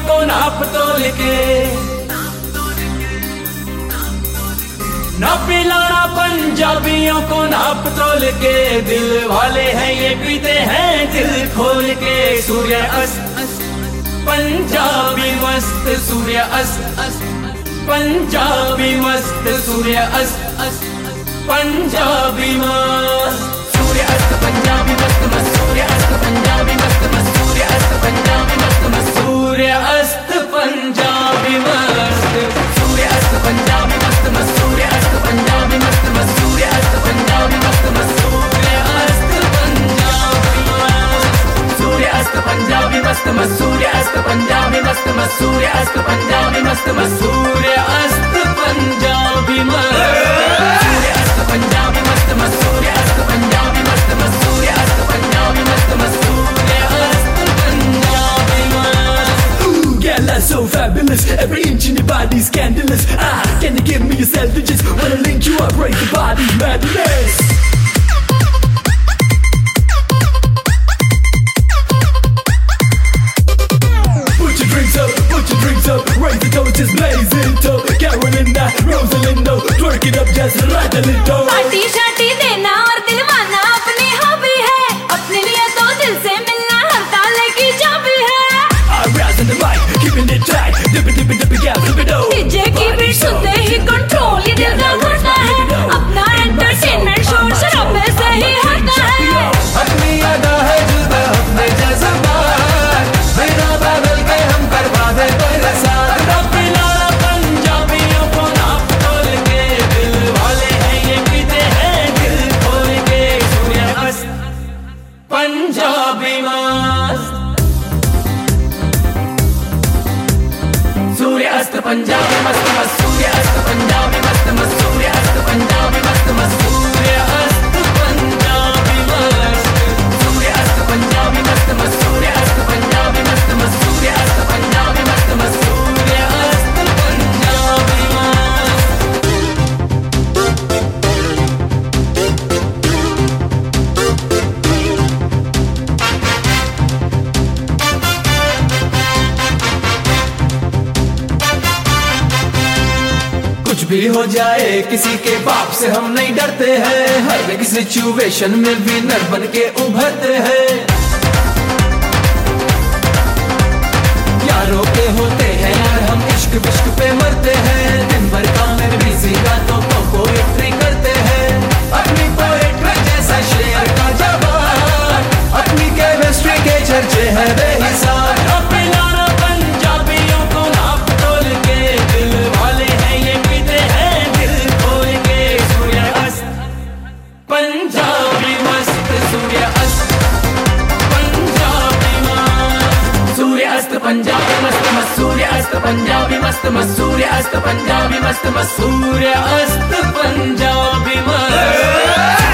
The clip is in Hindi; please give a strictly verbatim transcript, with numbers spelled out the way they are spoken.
को नाप तोल के, ना पिलाना पंजाबियों को नाप तोल के। दिल वाले हैं ये पीते हैं दिल खोल के। सूर्य अस्त पंजाबी मस्त, सूर्य अस्त पंजाबी मस्त, सूर्य अस्त पंजाबी मस्त, सूर्य अस्त पंजाबी मस्त मस्त, सूर्य अस्त पंजाबी मस्त मस्त, सूर्य अस्त पंजाबी मस्त मस्त, सूर्य अस्त पंजाबी मस्त, सूर्य अस्त पंजाबी मस्त मस्त, सूर्य अस्त पंजाबी मस्त मस्त, सूर्य अस्त पंजाबी मस्त मस्त, सूर्य अस्त पंजाबी मस्त, सूर्य अस्त पंजाबी मस्त मस्त, सूर्य अस्त पंजाबी मस्त मस्त, सूर्य अस्त पंजाबी मस्त मस्त, सूर्य अस्त पंजाबी मस्त, सूर्य अस्त पंजाबी मस्त मस्त, सूर्य अस्त पंजाबी मस्त मस्त, सूर्य अस्त पंजाबी मस्त मस्त, सूर्य अस्त पंजाबी मस्त। Ooh, girl, that's so fabulous. Every inch in your body's scandalous. Ah, can you give me your self-digits? Wanna link you up, break the body, madness. Put your drinks up, put your drinks up, raise the toast, just blaze it up. Carolinda, Rosalindo, twerk it up, just right a little. Party shorty देना और दिलवाना अपनी हॉबी है, अपने लिए तो दिल से मिलना हर ताले की चाबी है। I rise in the mic, keeping it tight, dip it, dip it, dip it, yeah, flip it over. DJ की बीट सुनते ही कंट्रोल ये दिल का घटना है, अपना एंटरटेनमेंट शोर शराबे से ही होता है। अपनी अदा है जुदा अपने जज्बात, बिना बदल के हम करवा दे तेरे साथ। ना पिलाना पंजाबियों को नाप तोल के, दिल वाले हैं ये पीते हैं दिल खोल के। सूर्य अस्त पंजाबी मस्त, सूर्य अस्त पंजाबी मस्त मस्त, सूर्य अस्त पंजाबी मस्त मस्त, सूर्य अस्त पंजाबी मस्त मस्त, सूर्य अस्त पंजाबी मस्त, सूर्य अस्त पंजाबी मस्त मस्त, सूर्य अस्त पंजाबी मस्त मस्त, सूर्य अस्त पंजाबी मस्त मस्त, सूर्य अस्त पंजाबी मस्त। कुछ भी हो जाए किसी के बाप से हम नहीं डरते हैं, हर एक सिचुएशन में विनर बन के उभरते हैं। यारों के होते हैं यार हम इश्क विश्क पे मरते हैं, दिन भर काम में बिजी रातों को पोएट्री करते हैं। अपनी पोएट्री जैसा शेर का जवाब, अपनी केमिस्ट्री के चर्चे हैं बेहिसाब। ना पिलाना पंजाबियों को नाप तोल के, दिल वाले हैं ये पीते हैं दिल खोल के। सूर्य अस्त पंजाबी मस्त, सूर्य अस्त पंजाबी मस्त, सूर्य अस्त पंजाबी मस्त मस्त, सूर्य अस्त पंजाबी मस्त मस्त, सूर्य अस्त पंजाबी मस्त मस्त, सूर्य अस्त पंजाबी मस्त।